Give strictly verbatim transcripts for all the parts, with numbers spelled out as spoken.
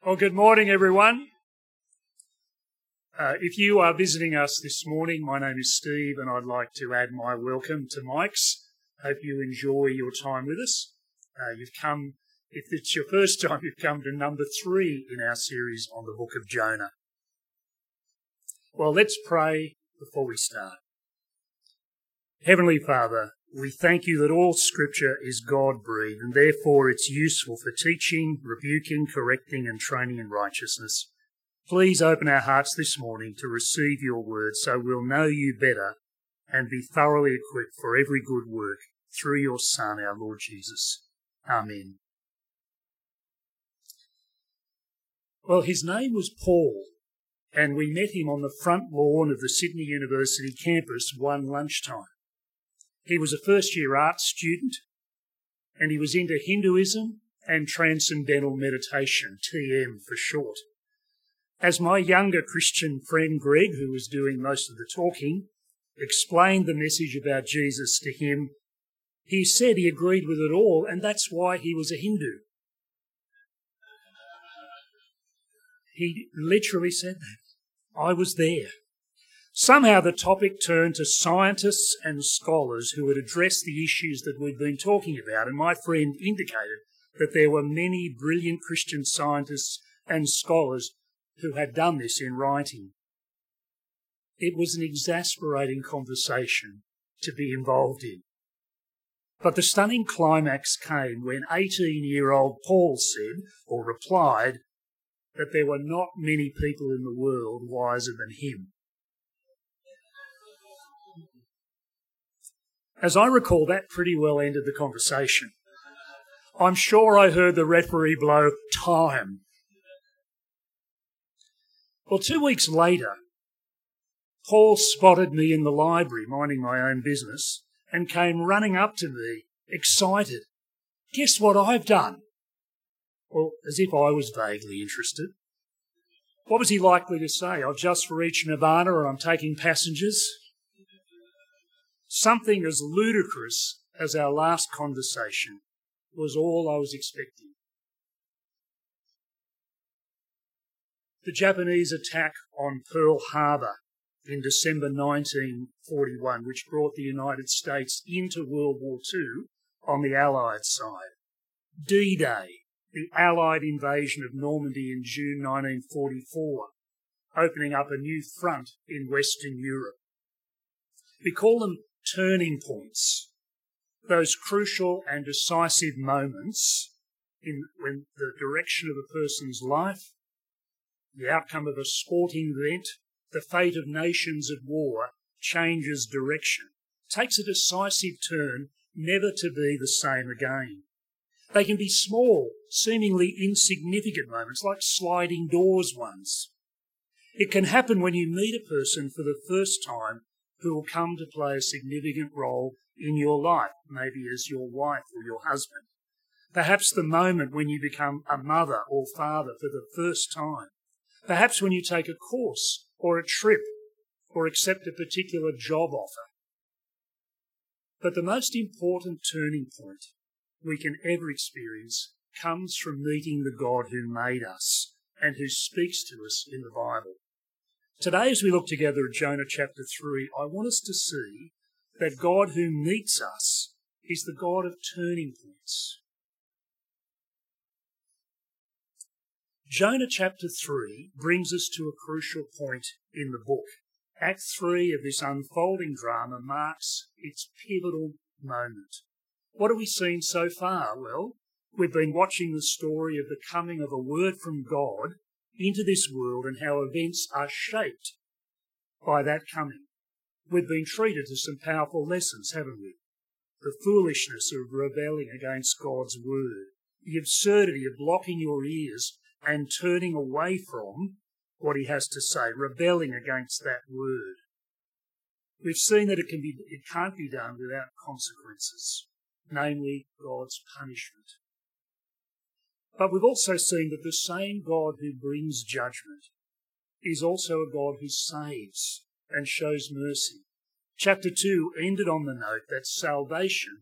Well, good morning, everyone. Uh, if you are visiting us this morning, my name is Steve, and I'd like to add my welcome to Mike's. Hope you enjoy your time with us. Uh, you've come, if it's your first time, you've come to number three in our series on the book of Jonah. Well, let's pray before we start. Heavenly Father, we thank you that all Scripture is God-breathed, and therefore it's useful for teaching, rebuking, correcting, and training in righteousness. Please open our hearts this morning to receive your word so we'll know you better and be thoroughly equipped for every good work through your Son, our Lord Jesus. Amen. Well, his name was Paul, and we met him on the front lawn of the Sydney University campus one lunchtime. He was a first-year art student, and he was into Hinduism and Transcendental Meditation, T M for short. As my younger Christian friend Greg, who was doing most of the talking, explained the message about Jesus to him, he said he agreed with it all, and that's why he was a Hindu. He literally said that. I was there. Somehow the topic turned to scientists and scholars who would address the issues that we'd been talking about, and my friend indicated that there were many brilliant Christian scientists and scholars who had done this in writing. It was an exasperating conversation to be involved in. But the stunning climax came when eighteen-year-old Paul said, or replied, that there were not many people in the world wiser than him. As I recall, that pretty well ended the conversation. I'm sure I heard the referee blow time. Well, two weeks later, Paul spotted me in the library minding my own business and came running up to me, excited. Guess what I've done? Well, as if I was vaguely interested. What was he likely to say? I've just reached Nirvana and I'm taking passengers? Something as ludicrous as our last conversation was all I was expecting. The Japanese attack on Pearl Harbor in December nineteen forty-one, which brought the United States into World War Two on the Allied side. D-Day, the Allied invasion of Normandy in June nineteen forty-four, opening up a new front in Western Europe. We call them turning points, those crucial and decisive moments in when the direction of a person's life, the outcome of a sporting event, the fate of nations at war changes direction, takes a decisive turn, never to be the same again. They can be small, seemingly insignificant moments, like sliding doors ones. It can happen when you meet a person for the first time who will come to play a significant role in your life, maybe as your wife or your husband. Perhaps the moment when you become a mother or father for the first time. Perhaps when you take a course or a trip or accept a particular job offer. But the most important turning point we can ever experience comes from meeting the God who made us and who speaks to us in the Bible. Today, as we look together at Jonah chapter three, I want us to see that God who meets us is the God of turning points. Jonah chapter three brings us to a crucial point in the book. Act three of this unfolding drama marks its pivotal moment. What have we seen so far? Well, we've been watching the story of the coming of a word from God into this world and how events are shaped by that coming. We've been treated to some powerful lessons, haven't we? The foolishness of rebelling against God's word, the absurdity of blocking your ears and turning away from what he has to say, rebelling against that word. We've seen that it can be, it can't be done without consequences, namely God's punishment. But we've also seen that the same God who brings judgment is also a God who saves and shows mercy. Chapter two ended on the note that salvation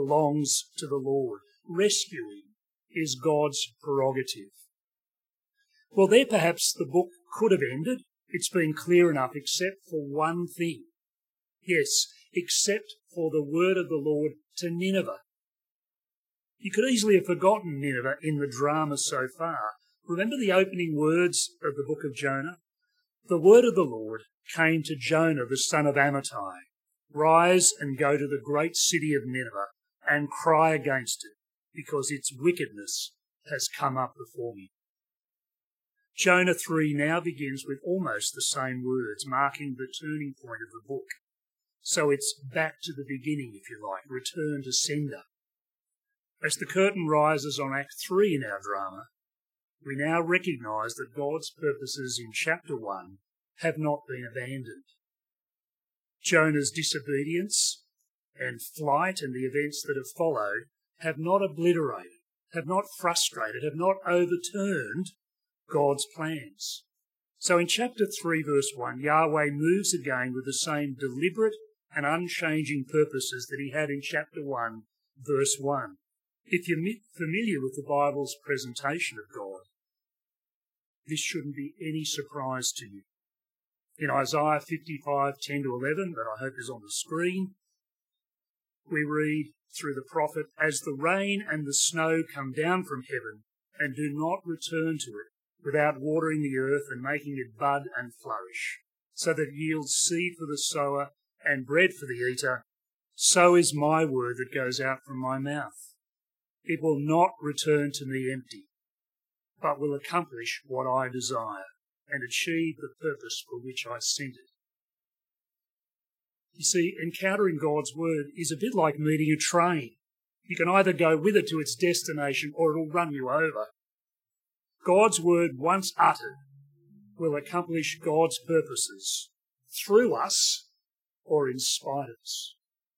belongs to the Lord. Rescuing is God's prerogative. Well, there perhaps the book could have ended. It's been clear enough, except for one thing. Yes, except for the word of the Lord to Nineveh. You could easily have forgotten Nineveh in the drama so far. Remember the opening words of the book of Jonah? The word of the Lord came to Jonah, the son of Amittai. Rise and go to the great city of Nineveh and cry against it, because its wickedness has come up before me. Jonah three now begins with almost the same words, marking the turning point of the book. So it's back to the beginning, if you like, return to sender. As the curtain rises on Act three in our drama, we now recognise that God's purposes in chapter one have not been abandoned. Jonah's disobedience and flight and the events that have followed have not obliterated, have not frustrated, have not overturned God's plans. So in chapter three, verse one, Yahweh moves again with the same deliberate and unchanging purposes that he had in chapter one, verse one. If you're familiar with the Bible's presentation of God, this shouldn't be any surprise to you. In Isaiah fifty-five, ten to eleven, that I hope is on the screen, we read through the prophet, "As the rain and the snow come down from heaven and do not return to it without watering the earth and making it bud and flourish, so that it yields seed for the sower and bread for the eater, so is my word that goes out from my mouth. It will not return to me empty, but will accomplish what I desire and achieve the purpose for which I sent it." You see, encountering God's word is a bit like meeting a train. You can either go with it to its destination or it'll run you over. God's word, once uttered, will accomplish God's purposes through us or in spite of us.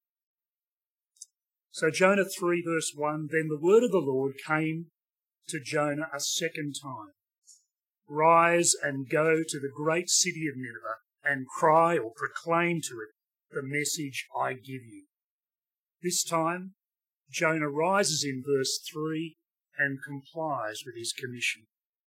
So Jonah three verse one, "Then the word of the Lord came to Jonah a second time. Rise and go to the great city of Nineveh and cry or proclaim to it the message I give you." This time, Jonah rises in verse three and complies with his commission.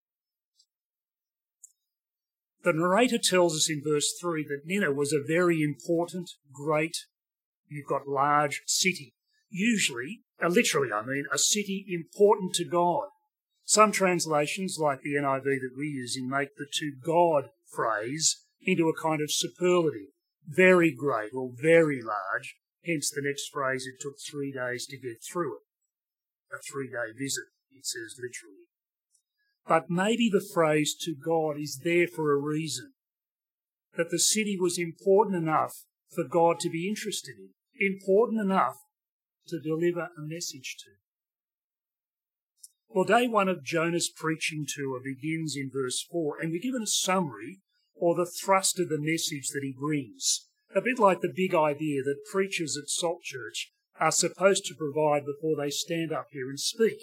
The narrator tells us in verse three that Nineveh was a very important, great, you've got large city. Usually, uh, literally I mean, a city important to God. Some translations, like the N I V that we're using, make the to God phrase into a kind of superlative. Very great or very large, hence the next phrase, "It took three days to get through it." A three-day visit, it says literally. But maybe the phrase "to God" is there for a reason. That the city was important enough for God to be interested in, important enough to deliver a message to. Well, day one of Jonah's preaching tour begins in verse four, and we're given a summary or the thrust of the message that he brings. A bit like the big idea that preachers at Salt Church are supposed to provide before they stand up here and speak.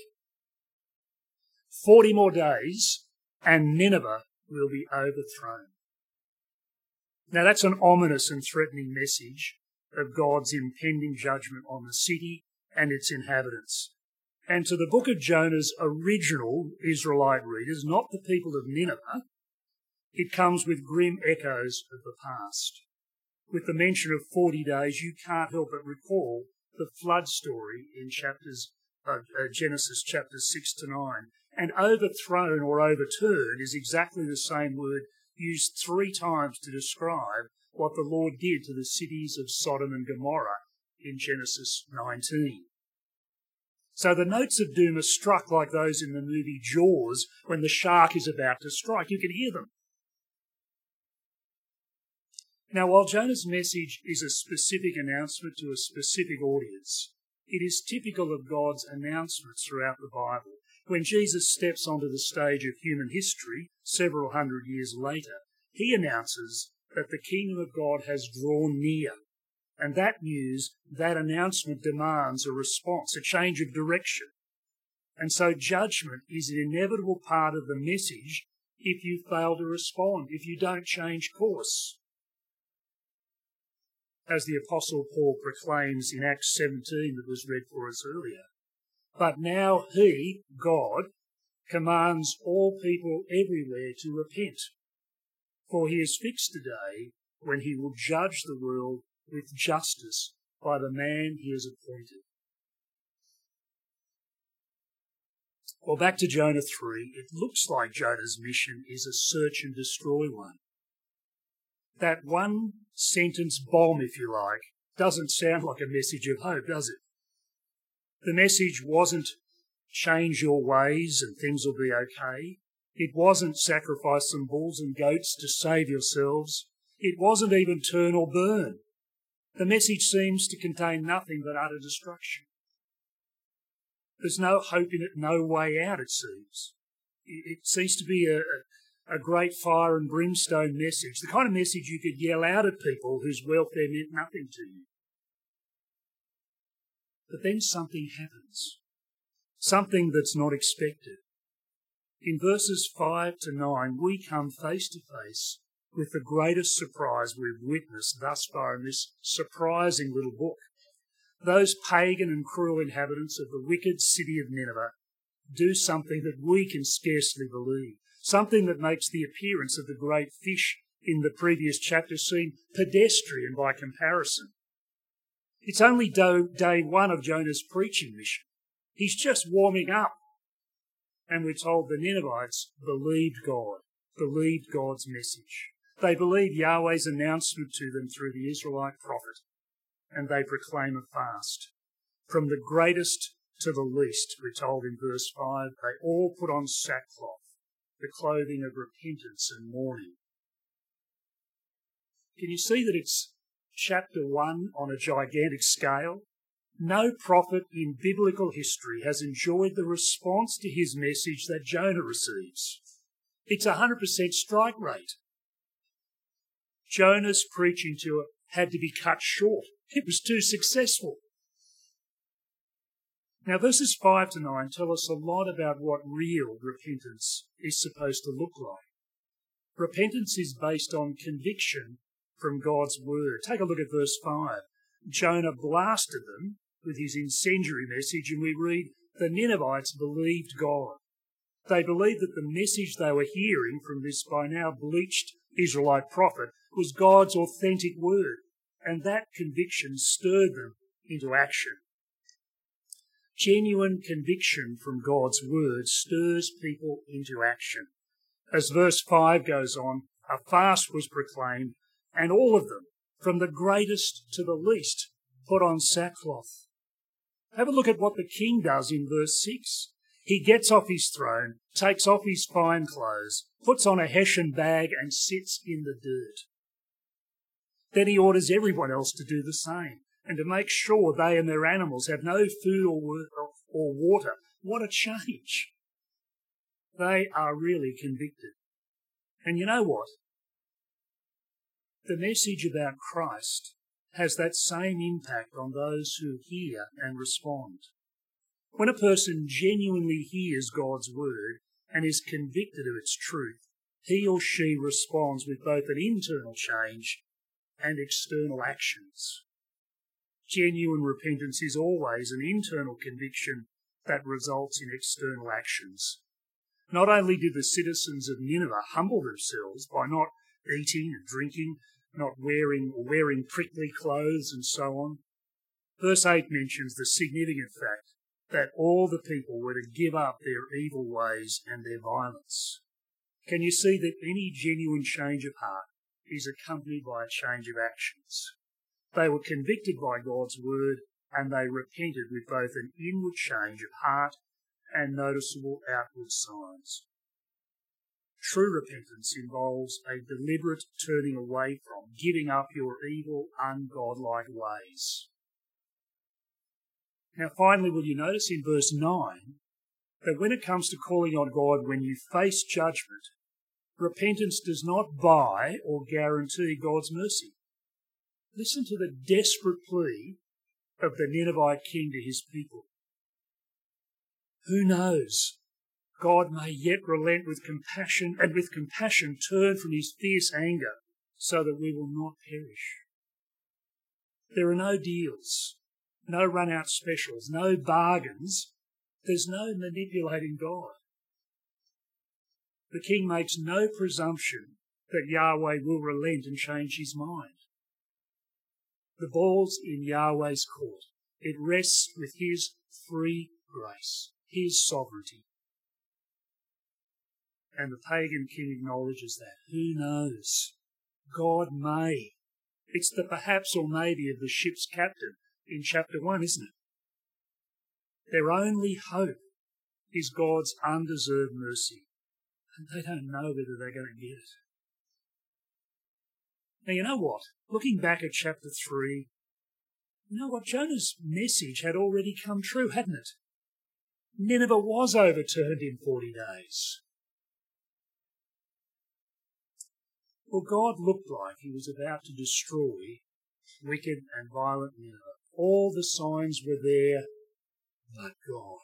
Forty more days and Nineveh will be overthrown. Now that's an ominous and threatening message of God's impending judgment on the city and its inhabitants. And to the book of Jonah's original Israelite readers, not the people of Nineveh, it comes with grim echoes of the past. With the mention of forty days, you can't help but recall the flood story in chapters uh, uh, Genesis chapters six to nine. And overthrown or overturned is exactly the same word used three times to describe what the Lord did to the cities of Sodom and Gomorrah in Genesis nineteen. So the notes of doom are struck like those in the movie Jaws when the shark is about to strike. You can hear them. Now, while Jonah's message is a specific announcement to a specific audience, it is typical of God's announcements throughout the Bible. When Jesus steps onto the stage of human history several hundred years later, he announces that the kingdom of God has drawn near. And that news, that announcement demands a response, a change of direction. And so judgment is an inevitable part of the message if you fail to respond, if you don't change course. As the Apostle Paul proclaims in Acts seventeen that was read for us earlier. But now he, God, commands all people everywhere to repent, for he has fixed a day when he will judge the world with justice by the man he has appointed. Well, back to Jonah three, it looks like Jonah's mission is a search and destroy one. That one sentence bomb, if you like, doesn't sound like a message of hope, does it? The message wasn't change your ways and things will be okay. It wasn't sacrifice some bulls and goats to save yourselves. It wasn't even turn or burn. The message seems to contain nothing but utter destruction. There's no hope in it, no way out, it seems. It seems to be a, a great fire and brimstone message, the kind of message you could yell out at people whose welfare meant nothing to you. But then something happens, something that's not expected. In verses five to nine, we come face to face with the greatest surprise we've witnessed thus far in this surprising little book. Those pagan and cruel inhabitants of the wicked city of Nineveh do something that we can scarcely believe, something that makes the appearance of the great fish in the previous chapter seem pedestrian by comparison. It's only day one of Jonah's preaching mission. He's just warming up. And we're told the Ninevites believed God, believed God's message. They believe Yahweh's announcement to them through the Israelite prophet, and they proclaim a fast. From the greatest to the least, we're told in verse five, they all put on sackcloth, the clothing of repentance and mourning. Can you see that it's chapter one on a gigantic scale? No prophet in biblical history has enjoyed the response to his message that Jonah receives. It's a one hundred percent strike rate. Jonah's preaching tour had to be cut short. It was too successful. Now, verses five to nine tell us a lot about what real repentance is supposed to look like. Repentance is based on conviction from God's word. Take a look at verse five. Jonah blasted them with his incendiary message, and we read, the Ninevites believed God. They believed that the message they were hearing from this by now bleached Israelite prophet was God's authentic word, and that conviction stirred them into action. Genuine conviction from God's word stirs people into action. As verse five goes on, a fast was proclaimed, and all of them, from the greatest to the least, put on sackcloth. Have a look at what the king does in verse six. He gets off his throne, takes off his fine clothes, puts on a Hessian bag and sits in the dirt. Then he orders everyone else to do the same and to make sure they and their animals have no food or water. What a change. They are really convicted. And you know what? The message about Christ has that same impact on those who hear and respond. When a person genuinely hears God's word and is convicted of its truth, he or she responds with both an internal change and external actions. Genuine repentance is always an internal conviction that results in external actions. Not only did the citizens of Nineveh humble themselves by not eating and drinking, not wearing or wearing prickly clothes and so on, verse eight mentions the significant fact that all the people were to give up their evil ways and their violence. Can you see that any genuine change of heart is accompanied by a change of actions? They were convicted by God's word, and they repented with both an inward change of heart and noticeable outward signs. True repentance involves a deliberate turning away from, giving up your evil, ungodlike ways. Now, finally, will you notice in verse nine that when it comes to calling on God when you face judgment, repentance does not buy or guarantee God's mercy. Listen to the desperate plea of the Ninevite king to his people. Who knows? God may yet relent with compassion and with compassion turn from his fierce anger so that we will not perish. There are no deals, no run-out specials, no bargains. There's no manipulating God. The king makes no presumption that Yahweh will relent and change his mind. The ball's in Yahweh's court. It rests with his free grace, his sovereignty. And the pagan king acknowledges that. Who knows? God may. It's the perhaps or maybe of the ship's captain in chapter one, isn't it? Their only hope is God's undeserved mercy, and they don't know whether they're going to get it. Now, you know what? Looking back at chapter three, you know what? Jonah's message had already come true, hadn't it? Nineveh was overturned in forty days. Well, God looked like he was about to destroy wicked and violent Nineveh. All the signs were there, but God.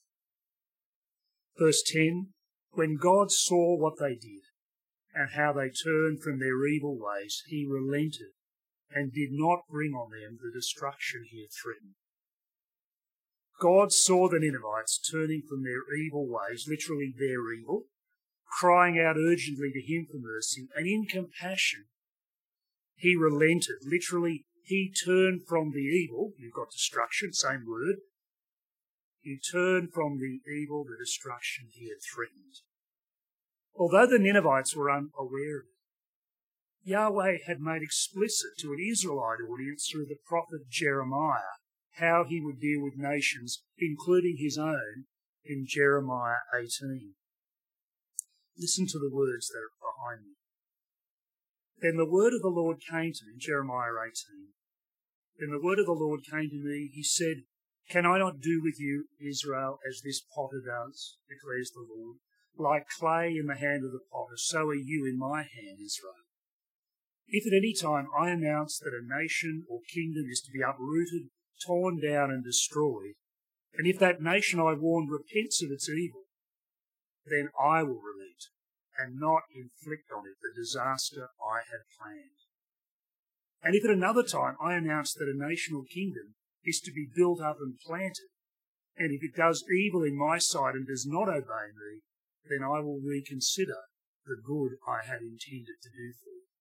Verse ten, when God saw what they did and how they turned from their evil ways, he relented and did not bring on them the destruction he had threatened. God saw the Ninevites turning from their evil ways, literally their evil, crying out urgently to him for mercy, and in compassion he relented. Literally, he turned from the evil. You've got destruction, same word. He turned from the evil, the destruction he had threatened. Although the Ninevites were unaware of it, Yahweh had made explicit to an Israelite audience through the prophet Jeremiah how he would deal with nations, including his own, in Jeremiah eighteen. Listen to the words that are behind me. Then the word of the Lord came to me, Jeremiah eighteen. Then the word of the Lord came to me, he said, can I not do with you, Israel, as this potter does, declares the Lord? Like clay in the hand of the potter, so are you in my hand, Israel. If at any time I announce that a nation or kingdom is to be uprooted, torn down and destroyed, and if that nation I warn repents of its evil, then I will relent and not inflict on it the disaster I had planned. And if at another time I announce that a nation or kingdom is to be built up and planted, and if it does evil in my sight and does not obey me, then I will reconsider the good I had intended to do for you.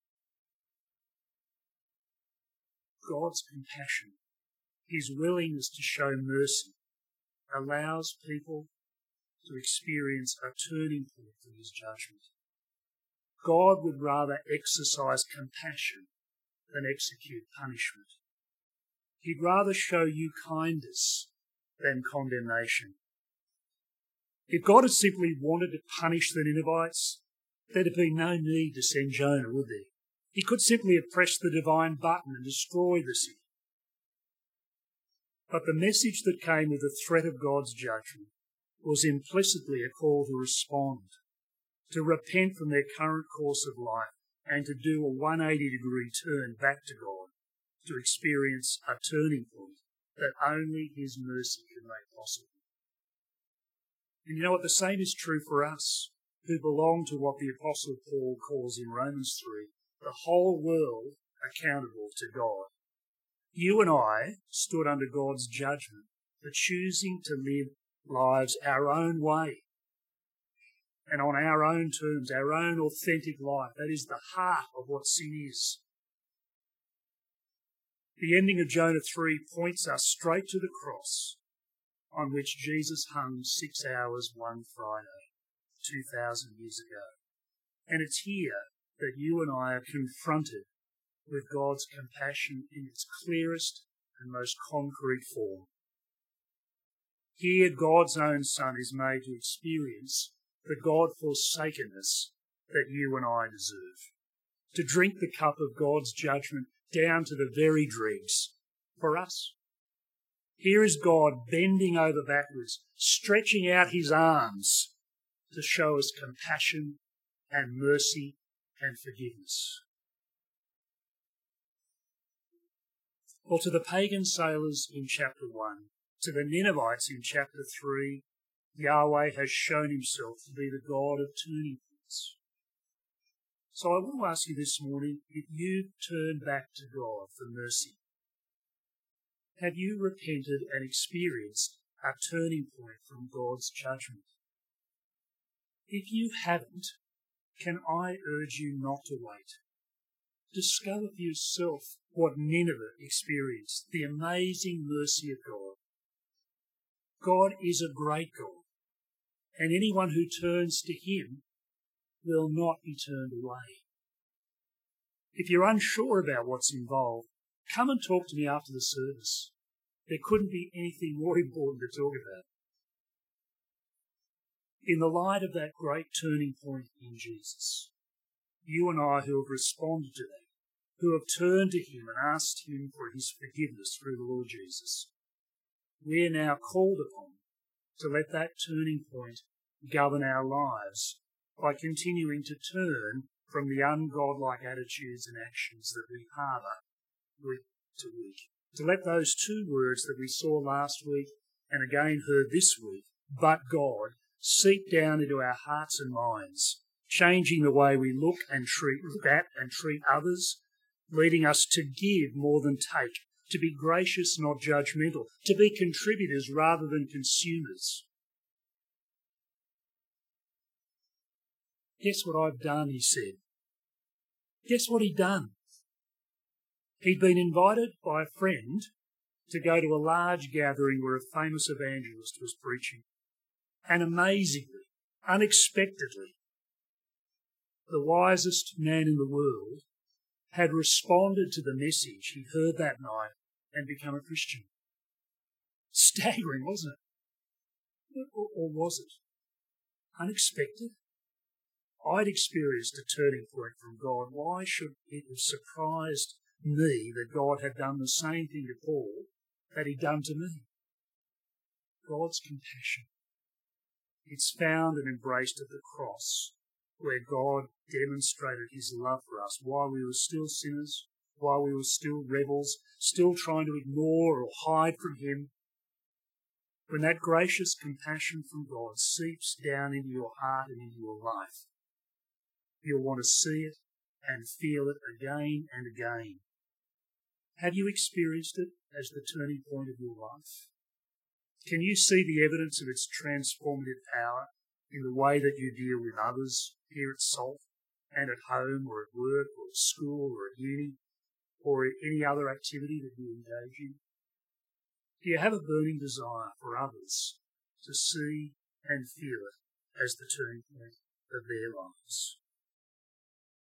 God's compassion, his willingness to show mercy, allows people to experience a turning point in his judgment. God would rather exercise compassion than execute punishment. He'd rather show you kindness than condemnation. If God had simply wanted to punish the Ninevites, there'd have been no need to send Jonah, would there? He could simply have pressed the divine button and destroyed the city. But the message that came with the threat of God's judgment was implicitly a call to respond, to repent from their current course of life and to do a one hundred eighty degree turn back to God, to experience a turning point that only his mercy can make possible. And you know what? The same is true for us, who belong to what the Apostle Paul calls in Romans three, the whole world accountable to God. You and I stood under God's judgment for choosing to live lives our own way and on our own terms, our own authentic life. That is the heart of what sin is. The ending of Jonah three points us straight to the cross on which Jesus hung six hours one Friday, two thousand years ago. And it's here that you and I are confronted with God's compassion in its clearest and most concrete form. Here, God's own Son is made to experience the God-forsakenness that you and I deserve, to drink the cup of God's judgment down to the very dregs for us. Here is God bending over backwards, stretching out his arms to show us compassion and mercy and forgiveness. Well, to the pagan sailors in chapter one, to the Ninevites in chapter three, Yahweh has shown himself to be the God of turning points. So I want to ask you this morning, if you've turned back to God for mercy, have you repented and experienced a turning point from God's judgment? If you haven't, can I urge you not to wait? Discover for yourself what Nineveh experienced, the amazing mercy of God. God is a great God, and anyone who turns to him will not be turned away. If you're unsure about what's involved, come and talk to me after the service. There couldn't be anything more important to talk about. In the light of that great turning point in Jesus, you and I who have responded to that, who have turned to him and asked him for his forgiveness through the Lord Jesus, we are now called upon to let that turning point govern our lives by continuing to turn from the ungodlike attitudes and actions that we harbour week to week. To let those two words that we saw last week and again heard this week, but God, seep down into our hearts and minds, changing the way we look and treat, look at and treat others, leading us to give more than take, to be gracious, not judgmental, to be contributors rather than consumers. Guess what I've done, he said. Guess what he'd done? He'd been invited by a friend to go to a large gathering where a famous evangelist was preaching. And amazingly, unexpectedly, the wisest man in the world had responded to the message he heard that night and become a Christian. Staggering, wasn't it? Or, or was it? Unexpected? I'd experienced a turning point from God. Why should it have surprised me that God had done the same thing to Paul that he'd done to me? God's compassion. It's found and embraced at the cross, where God demonstrated his love for us while we were still sinners, while we were still rebels, still trying to ignore or hide from him. When that gracious compassion from God seeps down into your heart and into your life, you'll want to see it and feel it again and again. Have you experienced it as the turning point of your life? Can you see the evidence of its transformative power in the way that you deal with others here at Salt and at home or at work or at school or at uni or at any other activity that you engage in? Do you have a burning desire for others to see and feel it as the turning point of their lives?